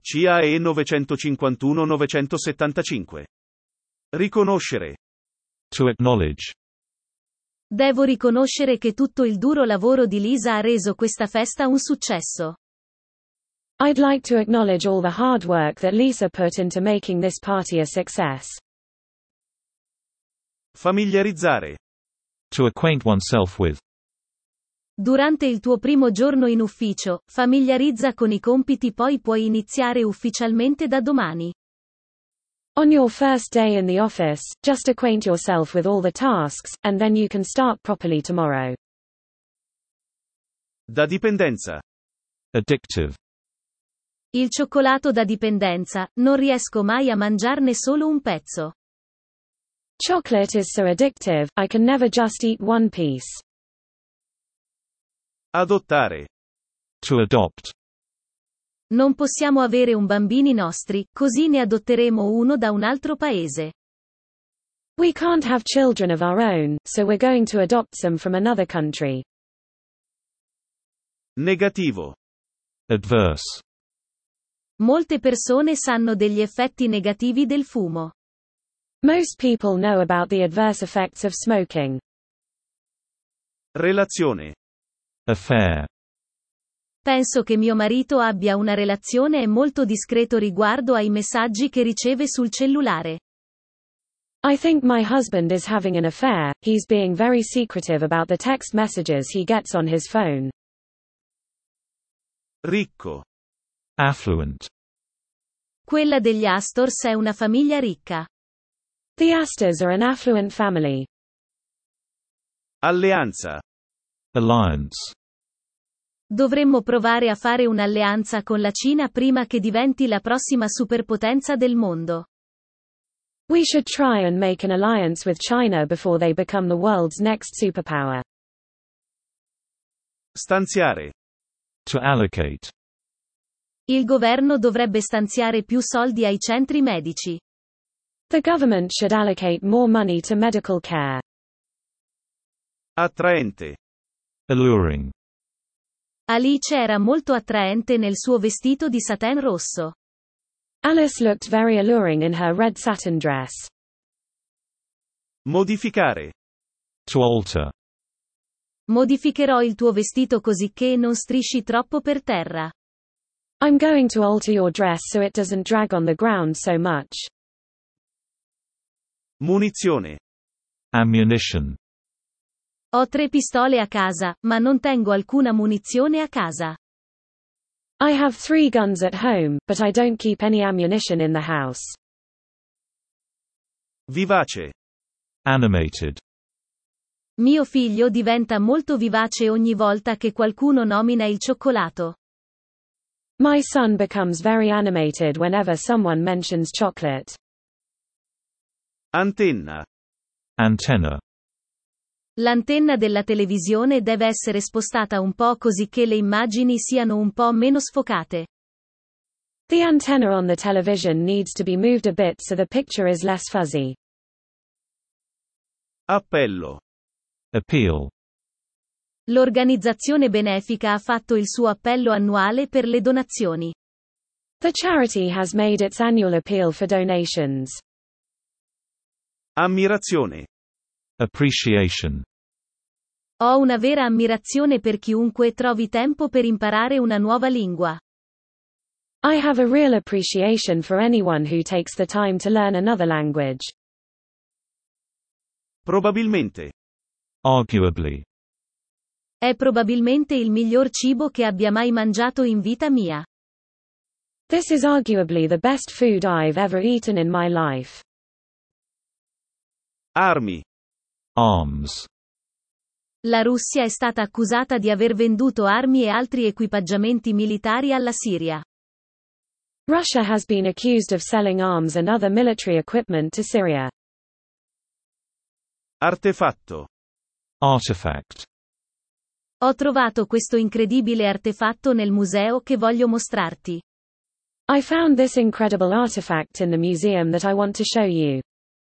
CAE 951-975. Riconoscere. To acknowledge. Devo riconoscere che tutto il duro lavoro di Lisa ha reso questa festa un successo. I'd like to acknowledge all the hard work that Lisa put into making this party a success. Familiarizzare. To acquaint oneself with. Durante il tuo primo giorno in ufficio, familiarizza con i compiti, poi puoi iniziare ufficialmente da domani. On your first day in the office, just acquaint yourself with all the tasks, and then you can start properly tomorrow. Da dipendenza. Addictive. Il cioccolato da dipendenza, non riesco mai a mangiarne solo un pezzo. Chocolate is so addictive, I can never just eat one piece. Adottare. To adopt. Non possiamo avere un bambini nostri, così ne adotteremo uno da un altro paese. We can't have children of our own, so we're going to adopt some from another country. Negativo. Adverse. Molte persone sanno degli effetti negativi del fumo. Most people know about the adverse effects of smoking. Relazione. Affair. Penso che mio marito abbia una relazione molto discreto riguardo ai messaggi che riceve sul cellulare. I think my husband is having an affair, he's being very secretive about the text messages he gets on his phone. Ricco. Affluent. Quella degli Astors è una famiglia ricca. The Astors are an affluent family. Alleanza. Alliance. Dovremmo provare a fare un'alleanza con la Cina prima che diventi la prossima superpotenza del mondo. We should try and make an alliance with China before they become the world's next superpower. Stanziare. To allocate. Il governo dovrebbe stanziare più soldi ai centri medici. The government should allocate more money to medical care. Attraente. Alluring. Alice era molto attraente nel suo vestito di satin rosso. Alice looked very alluring in her red satin dress. Modificare. To alter. Modificherò il tuo vestito cosicché non strisci troppo per terra. I'm going to alter your dress so it doesn't drag on the ground so much. Munizione. Ammunition. Ho 3 pistole a casa, ma non tengo alcuna munizione a casa. I have 3 guns at home, but I don't keep any ammunition in the house. Vivace. Animated. Mio figlio diventa molto vivace ogni volta che qualcuno nomina il cioccolato. My son becomes very animated whenever someone mentions chocolate. Antenna. Antenna. L'antenna della televisione deve essere spostata un po' cosicché le immagini siano un po' meno sfocate. The antenna on the television needs to be moved a bit so the picture is less fuzzy. Appello. Appeal. L'organizzazione benefica ha fatto il suo appello annuale per le donazioni. The charity has made its annual appeal for donations. Ammirazione. Appreciation. Ho una vera ammirazione per chiunque trovi tempo per imparare una nuova lingua. I have a real appreciation for anyone who takes the time to learn another language. Probabilmente. Arguably. È probabilmente il miglior cibo che abbia mai mangiato in vita mia. This is arguably the best food I've ever eaten in my life. Armi. Arms. La Russia è stata accusata di aver venduto armi e altri equipaggiamenti militari alla Siria. Russia has been accused of selling arms and other military equipment to Syria. Artefatto. Artifact. Ho trovato questo incredibile artefatto nel museo che voglio mostrarti. I found this incredible artifact in the museum that I want to show you.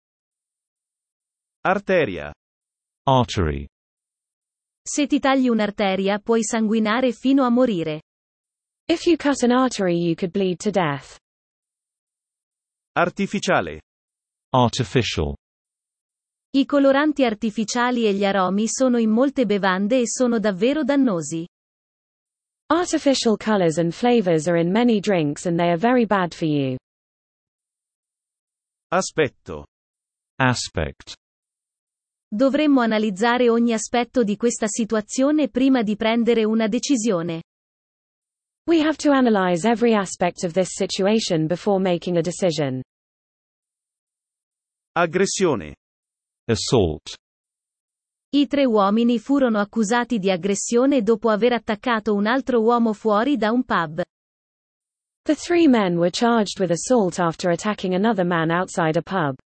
Arteria. Artery. Se ti tagli un'arteria puoi sanguinare fino a morire. If you cut an artery, you could bleed to death. Artificiale. Artificial. I coloranti artificiali e gli aromi sono in molte bevande e sono davvero dannosi. Artificial colors and flavors are in many drinks and they are very bad for you. Aspetto. Aspect. Dovremmo analizzare ogni aspetto di questa situazione prima di prendere una decisione. We have to analyze every aspect of this situation before making a decision. Aggressione. Assault. I 3 uomini furono accusati di aggressione dopo aver attaccato un altro uomo fuori da un pub. The 3 men were charged with assault after attacking another man outside a pub.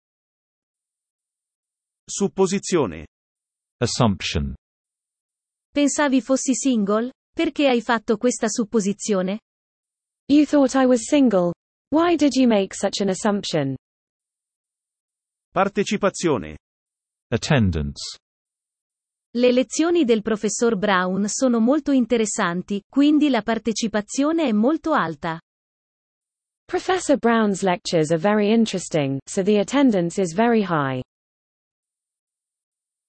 Supposizione. Assumption. Pensavi fossi single? Perché hai fatto questa supposizione? You thought I was single? Why did you make such an assumption? Partecipazione. Attendance. Le lezioni del professor Brown sono molto interessanti, quindi la partecipazione è molto alta. Professor Brown's lectures are very interesting, so the attendance is very high.